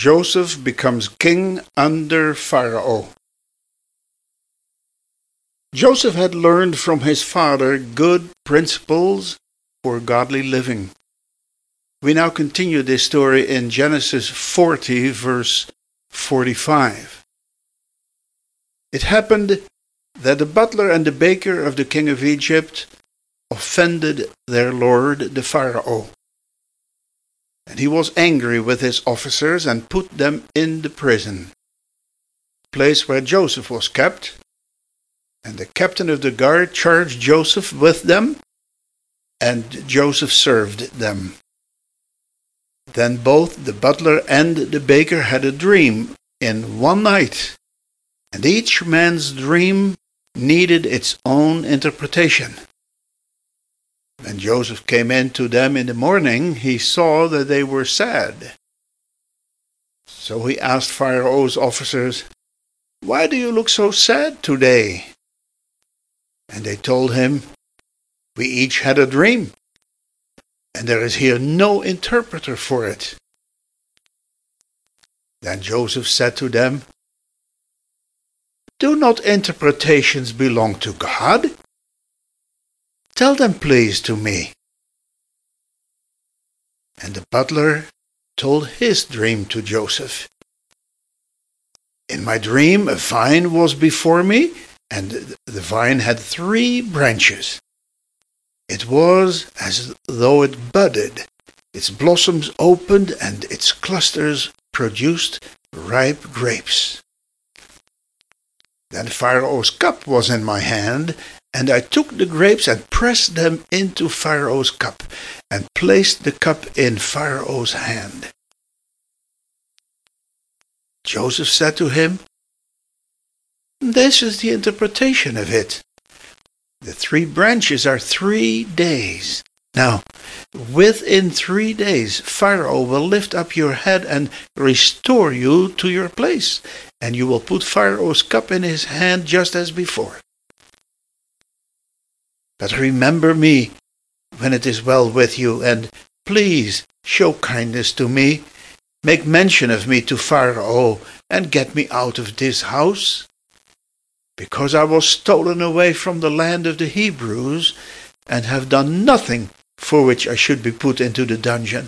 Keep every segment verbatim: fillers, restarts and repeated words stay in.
Joseph becomes king under Pharaoh. Joseph had learned from his father good principles for godly living. We now continue this story in Genesis forty, verse forty-five. It happened that the butler and the baker of the king of Egypt offended their lord, the Pharaoh. And he was angry with his officers and put them in the prison, place where Joseph was kept. And the captain of the guard charged Joseph with them, and Joseph served them. Then both the butler and the baker had a dream in one night, and each man's dream needed its own interpretation. When Joseph came in to them in the morning, he saw that they were sad. So he asked Pharaoh's officers, "Why do you look so sad today?" And they told him, "We each had a dream, and there is here no interpreter for it." Then Joseph said to them, "Do not interpretations belong to God? Tell them please to me." And the butler told his dream to Joseph. "In my dream a vine was before me, and the vine had three branches. It was as though it budded, its blossoms opened, and its clusters produced ripe grapes. Then Pharaoh's cup was in my hand, and I took the grapes and pressed them into Pharaoh's cup, and placed the cup in Pharaoh's hand." Joseph said to him, "This is the interpretation of it. The three branches are three days. Now, within three days, Pharaoh will lift up your head and restore you to your place, and you will put Pharaoh's cup in his hand just as before. But remember me when it is well with you, and please show kindness to me. Make mention of me to Pharaoh, and get me out of this house, because I was stolen away from the land of the Hebrews, and have done nothing for which I should be put into the dungeon."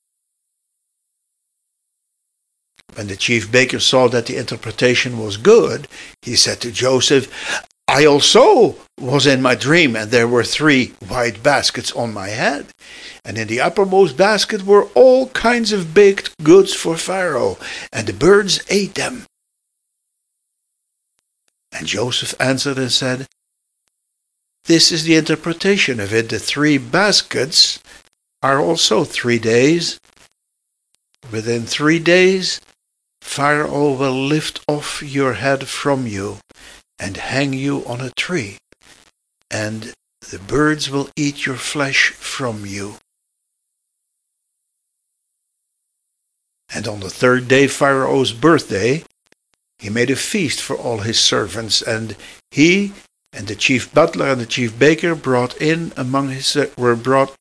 When the chief baker saw that the interpretation was good, he said to Joseph, "I also was in my dream, and there were three white baskets on my head, and in the uppermost basket were all kinds of baked goods for Pharaoh, and the birds ate them." And Joseph answered and said, "This is the interpretation of it. The three baskets are also three days. Within three days, Pharaoh will lift off your head from you and hang you on a tree, and the birds will eat your flesh from you. And on the third day, Pharaoh's birthday, he made a feast for all his servants, and he and the chief butler and the chief baker brought in among his were brought.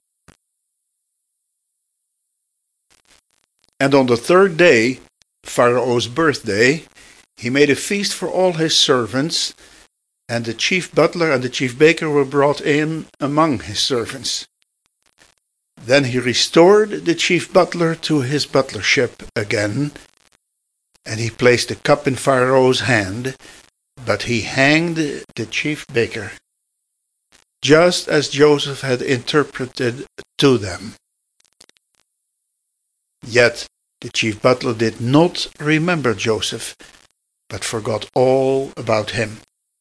And on the third day, Pharaoh's birthday, he made a feast for all his servants, and the chief butler and the chief baker were brought in among his servants. Then he restored the chief butler to his butlership again, and he placed the cup in Pharaoh's hand, but he hanged the chief baker, just as Joseph had interpreted to them. Yet the chief butler did not remember Joseph, but forgot all about him.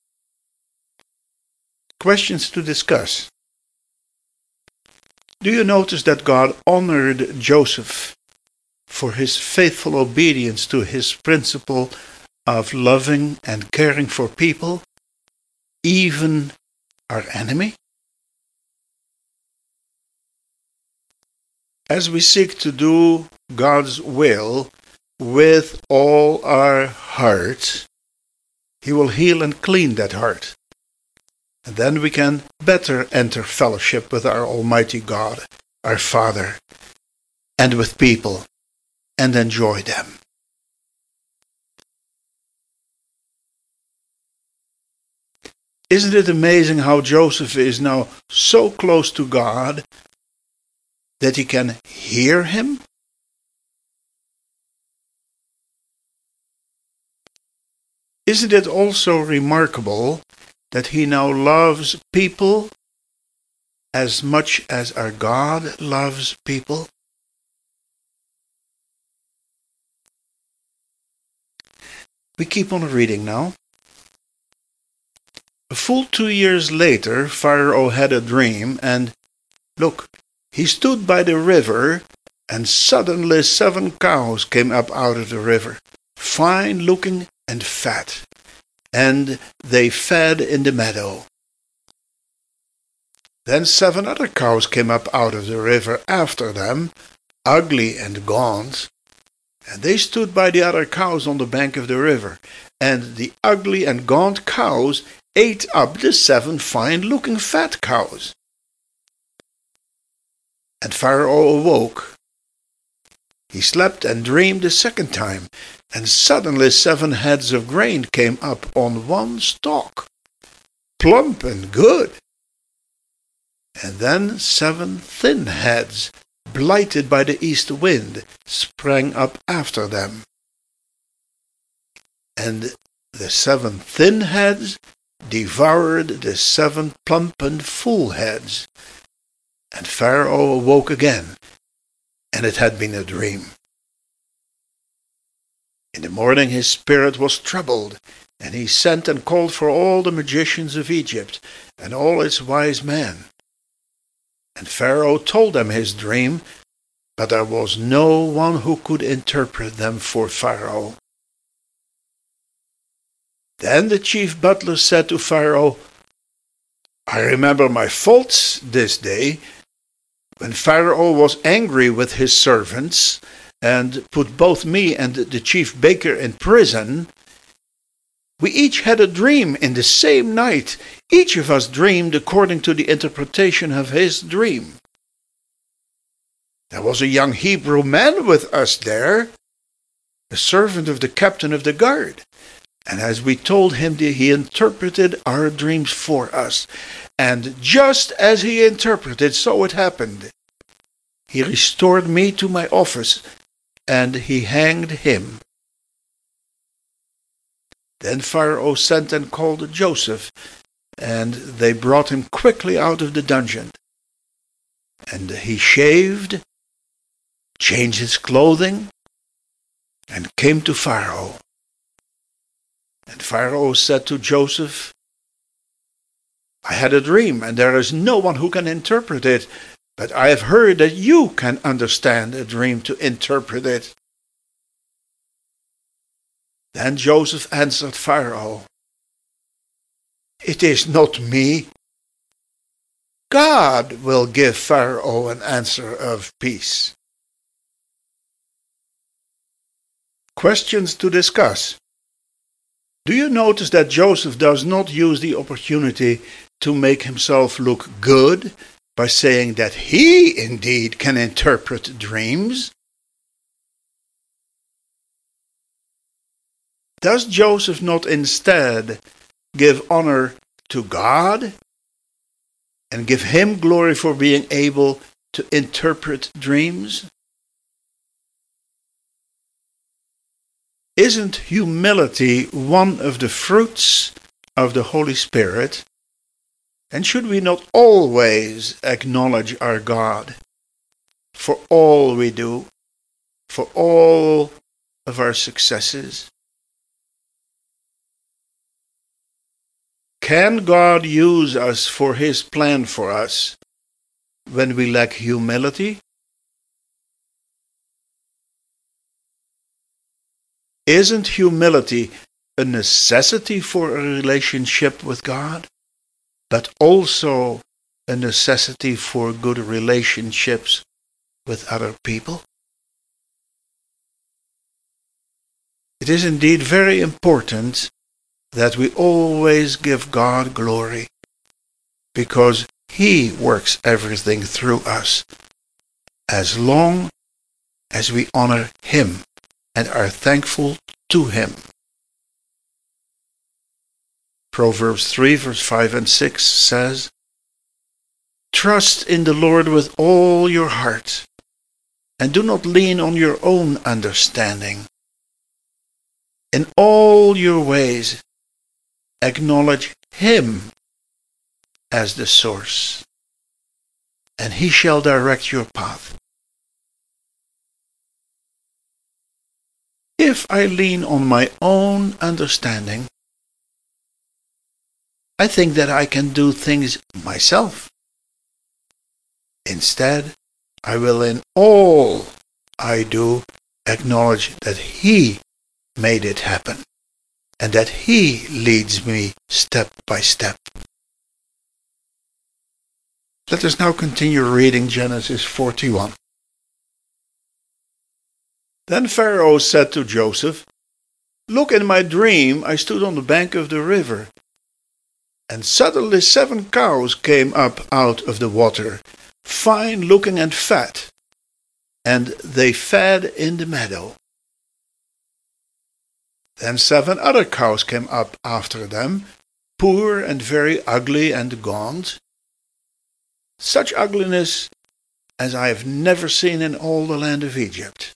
Questions to discuss. Do you notice that God honored Joseph for his faithful obedience to his principle of loving and caring for people, even our enemy? As we seek to do God's will with all our heart, He will heal and clean that heart. And then we can better enter fellowship with our Almighty God, our Father, and with people, and enjoy them. Isn't it amazing how Joseph is now so close to God that he can hear him? Isn't it also remarkable that he now loves people as much as our God loves people? We keep on reading now. A full two years later, Pharaoh had a dream, and look, he stood by the river, and suddenly seven cows came up out of the river, fine-looking and fat, and they fed in the meadow. Then seven other cows came up out of the river after them, ugly and gaunt, and they stood by the other cows on the bank of the river, and the ugly and gaunt cows ate up the seven fine-looking fat cows. And Pharaoh awoke. He slept and dreamed a second time, and suddenly seven heads of grain came up on one stalk, plump and good. And then seven thin heads, blighted by the east wind, sprang up after them. And the seven thin heads devoured the seven plump and full heads. And Pharaoh awoke again, and it had been a dream. In the morning his spirit was troubled, and he sent and called for all the magicians of Egypt, and all its wise men. And Pharaoh told them his dream, but there was no one who could interpret them for Pharaoh. Then the chief butler said to Pharaoh, I remember my faults this day, when Pharaoh was angry with his servants, and put both me and the chief baker in prison. We each had a dream in the same night. Each of us dreamed according to the interpretation of his dream. There was a young Hebrew man with us there, a servant of the captain of the guard. And as we told him, he interpreted our dreams for us. And just as he interpreted, so it happened. He restored me to my office, and he hanged him. Then Pharaoh sent and called Joseph, and they brought him quickly out of the dungeon. And he shaved, changed his clothing, and came to Pharaoh. And Pharaoh said to Joseph, I had a dream, and there is no one who can interpret it, but I have heard that you can understand a dream to interpret it. Then Joseph answered Pharaoh, It is not me. God will give Pharaoh an answer of peace. Questions to discuss. Do you notice that Joseph does not use the opportunity to make himself look good by saying that he indeed can interpret dreams? Does Joseph not instead give honor to God and give him glory for being able to interpret dreams? Isn't humility one of the fruits of the Holy Spirit? And should we not always acknowledge our God for all we do, for all of our successes? Can God use us for His plan for us when we lack humility? Isn't humility a necessity for a relationship with God, but also a necessity for good relationships with other people? It is indeed very important that we always give God glory, because He works everything through us, as long as we honor him and are thankful to him. Proverbs three, verse five and six says, "Trust in the Lord with all your heart, and do not lean on your own understanding. In all your ways, acknowledge him as the source, and he shall direct your path." If I lean on my own understanding, I think that I can do things myself. Instead, I will in all I do acknowledge that he made it happen and that he leads me step by step. Let us now continue reading Genesis forty-one. Then Pharaoh said to Joseph, "Look, in my dream I stood on the bank of the river, and suddenly seven cows came up out of the water, fine looking and fat, and they fed in the meadow. Then seven other cows came up after them, poor and very ugly and gaunt, such ugliness as I have never seen in all the land of Egypt.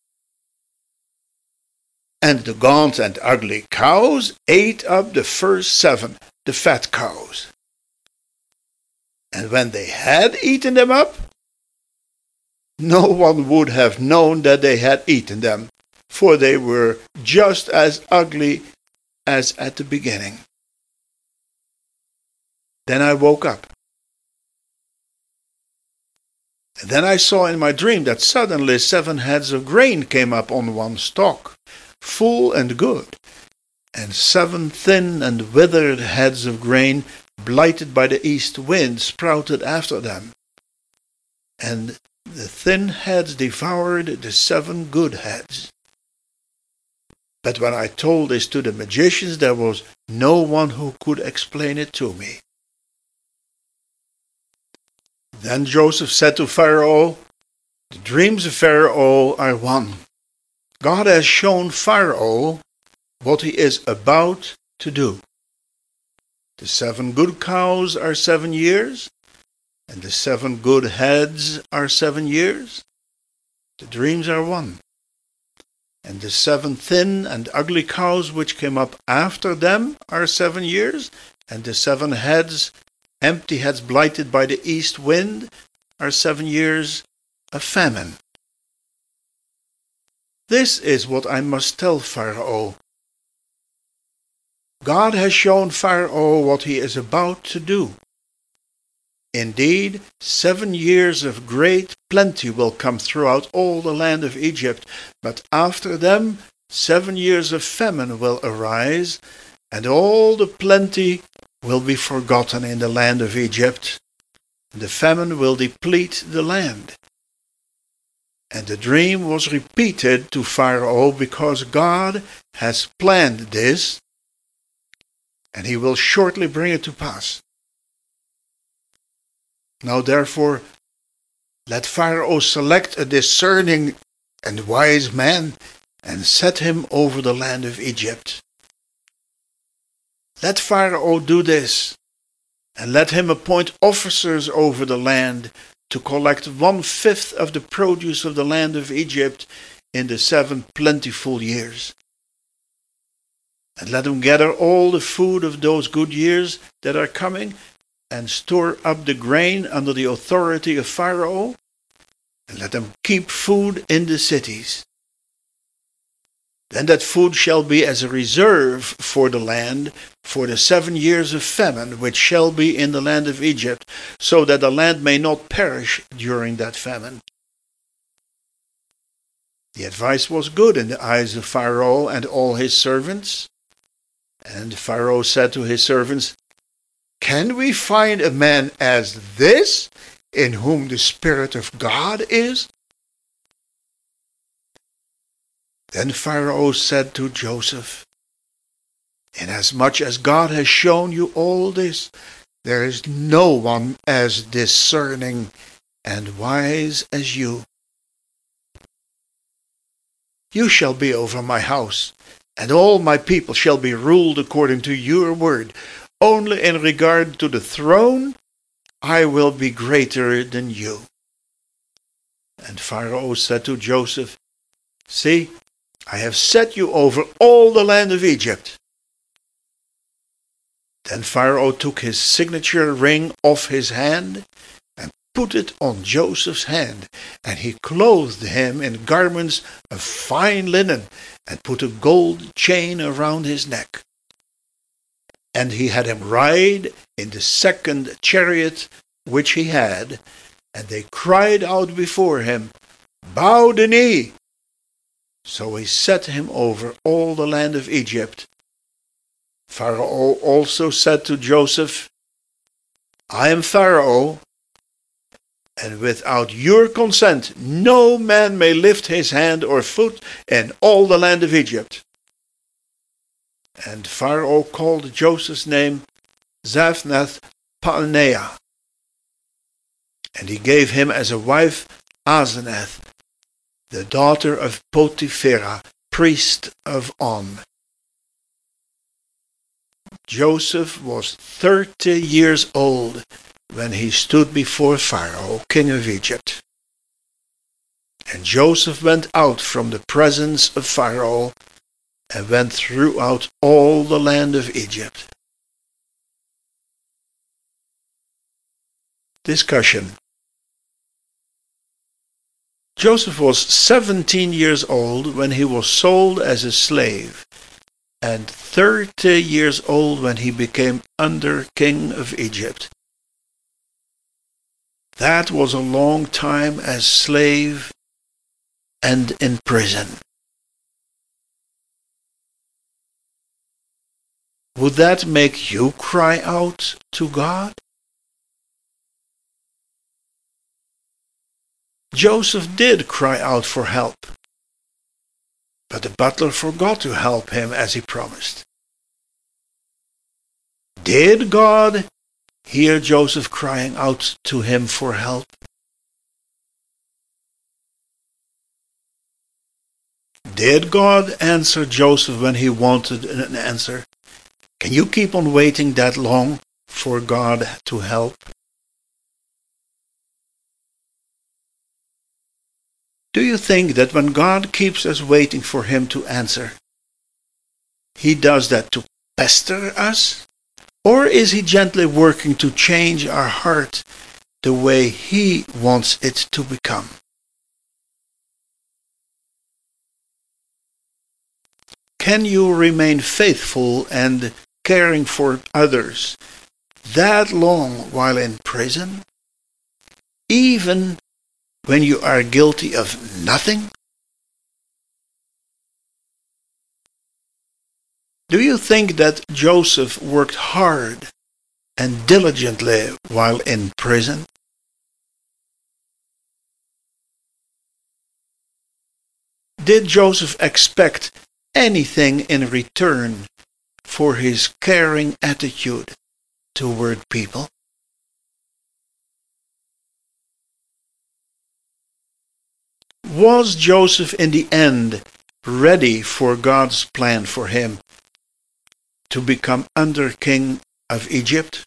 And the gaunt and ugly cows ate up the first seven, the fat cows. And when they had eaten them up, no one would have known that they had eaten them, for they were just as ugly as at the beginning. Then I woke up. And then I saw in my dream that suddenly seven heads of grain came up on one stalk, full and good, and seven thin and withered heads of grain, blighted by the east wind, sprouted after them. And the thin heads devoured the seven good heads. But when I told this to the magicians, there was no one who could explain it to me." Then Joseph said to Pharaoh, "The dreams of Pharaoh are one. God has shown Pharaoh what he is about to do. The seven good cows are seven years, and the seven good heads are seven years. The dreams are one. And the seven thin and ugly cows which came up after them are seven years, and the seven heads, empty heads blighted by the east wind, are seven years of famine. This is what I must tell Pharaoh. God has shown Pharaoh what he is about to do. Indeed, seven years of great plenty will come throughout all the land of Egypt, but after them seven years of famine will arise, and all the plenty will be forgotten in the land of Egypt. The famine will deplete the land." And the dream was repeated to Pharaoh because God has planned this, and he will shortly bring it to pass. Now therefore, let Pharaoh select a discerning and wise man and set him over the land of Egypt. Let Pharaoh do this, and let him appoint officers over the land to collect one-fifth of the produce of the land of Egypt in the seven plentiful years. And let him gather all the food of those good years that are coming, and store up the grain under the authority of Pharaoh, and let them keep food in the cities. Then that food shall be as a reserve for the land for the seven years of famine which shall be in the land of Egypt, so that the land may not perish during that famine." The advice was good in the eyes of Pharaoh and all his servants. And Pharaoh said to his servants, "Can we find a man as this, in whom the Spirit of God is?" Then Pharaoh said to Joseph, "Inasmuch as God has shown you all this, there is no one as discerning and wise as you. you shall be over my house, and all my people shall be ruled according to your word. Only in regard to the throne, I will be greater than you." And Pharaoh said to Joseph, "See, I have set you over all the land of Egypt." Then Pharaoh took his signature ring off his hand and put it on Joseph's hand, and he clothed him in garments of fine linen and put a gold chain around his neck. And he had him ride in the second chariot which he had, and they cried out before him, "Bow the knee!" So he set him over all the land of Egypt. Pharaoh also said to Joseph, "I am Pharaoh, and without your consent no man may lift his hand or foot in all the land of Egypt." And Pharaoh called Joseph's name Zaphnath-Paaneah, and he gave him as a wife Asenath, the daughter of Potipherah, priest of On. Joseph was thirty years old when he stood before Pharaoh, king of Egypt. And Joseph went out from the presence of Pharaoh and went throughout all the land of Egypt. Discussion. Joseph was seventeen years old when he was sold as a slave, and thirty years old when he became under king of Egypt. That was a long time as slave and in prison. Would that make you cry out to God? Joseph did cry out for help, but the butler forgot to help him as he promised. Did God hear Joseph crying out to him for help? Did God answer Joseph when he wanted an answer? Can you keep on waiting that long for God to help? Do you think that when God keeps us waiting for him to answer, he does that to pester us? Or is he gently working to change our heart the way he wants it to become? Can you remain faithful and caring for others that long while in prison, even when you are guilty of nothing? Do you think that Joseph worked hard and diligently while in prison? Did Joseph expect anything in return for his caring attitude toward people? Was Joseph in the end ready for God's plan for him to become under king of Egypt?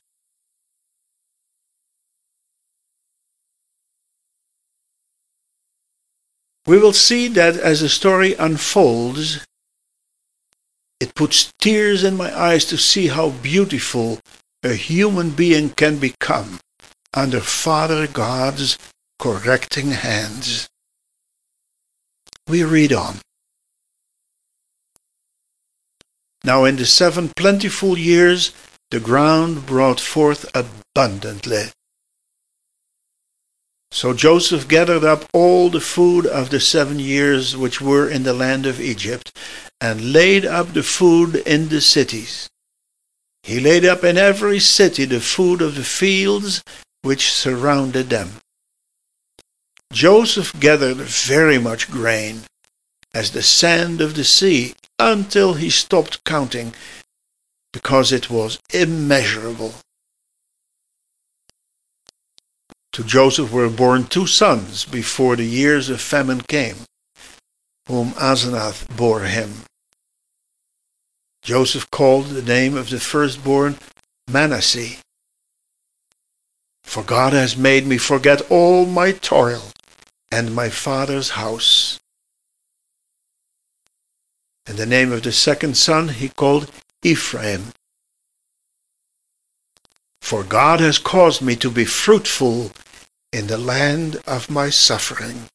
We will see that as the story unfolds, it puts tears in my eyes to see how beautiful a human being can become under Father God's correcting hands. We read on. Now in the seven plentiful years the ground brought forth abundantly. So Joseph gathered up all the food of the seven years which were in the land of Egypt, and laid up the food in the cities. He laid up in every city the food of the fields which surrounded them. Joseph gathered very much grain, as the sand of the sea, until he stopped counting, because it was immeasurable. To Joseph were born two sons before the years of famine came. whom Asenath bore him. Joseph called the name of the firstborn Manasseh. For God has made me forget all my toil and my father's house. And the name of the second son he called Ephraim. For God has caused me to be fruitful in the land of my suffering.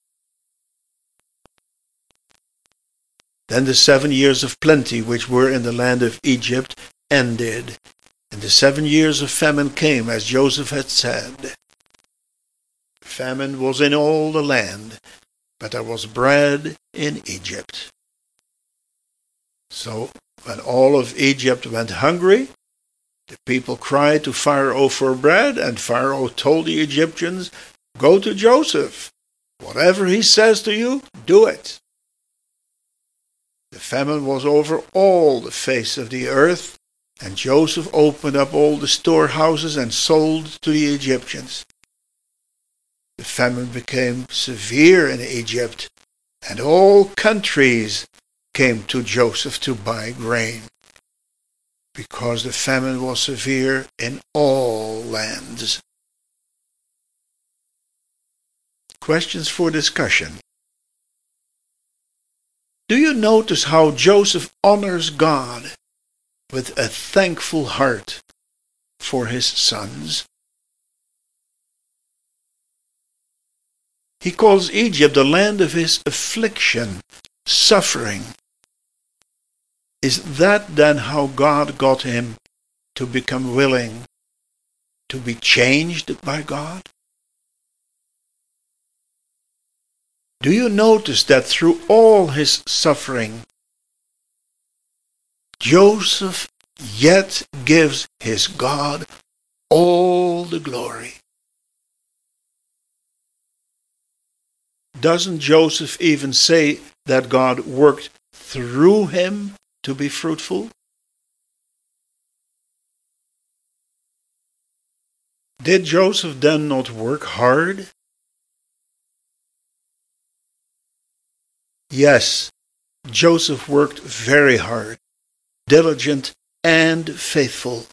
Then the seven years of plenty which were in the land of Egypt ended, and the seven years of famine came, as Joseph had said. Famine was in all the land, but there was bread in Egypt. So when all of Egypt went hungry, the people cried to Pharaoh for bread, and Pharaoh told the Egyptians, "Go to Joseph. Whatever he says to you, do it." The famine was over all the face of the earth, and Joseph opened up all the storehouses and sold to the Egyptians. The famine became severe in Egypt, and all countries came to Joseph to buy grain, because the famine was severe in all lands. Questions for discussion. Do you notice how Joseph honors God with a thankful heart for his sons? He calls Egypt the land of his affliction, suffering. Is that then how God got him to become willing to be changed by God? Do you notice that through all his suffering, Joseph yet gives his God all the glory? Doesn't Joseph even say that God worked through him to be fruitful? Did Joseph then not work hard? Yes, Joseph worked very hard, diligent and faithful.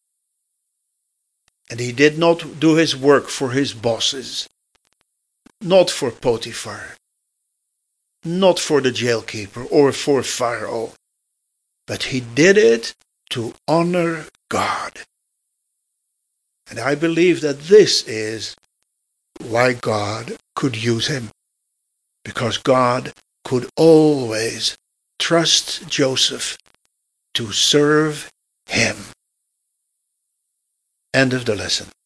And he did not do his work for his bosses, not for Potiphar, not for the jailkeeper or for Pharaoh, but he did it to honor God. And I believe that this is why God could use him, because God could always trust Joseph to serve him. End of the lesson.